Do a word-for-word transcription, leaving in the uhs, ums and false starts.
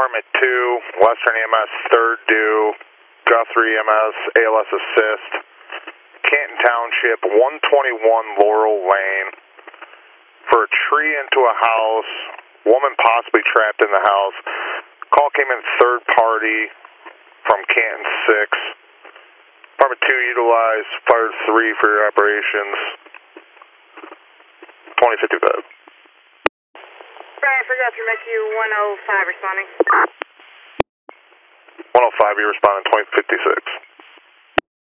Department two, Western E M S third due, Guthrie E M S, A L S assist, Canton Township, one twenty-one Laurel Lane. For a tree into a house, woman possibly trapped in the house. Call came in third party from Canton six. Department two utilized fire three for your operations. twenty fifty-five. Brian, forgot to make you one oh five responding. one oh five, you responding twenty fifty-six.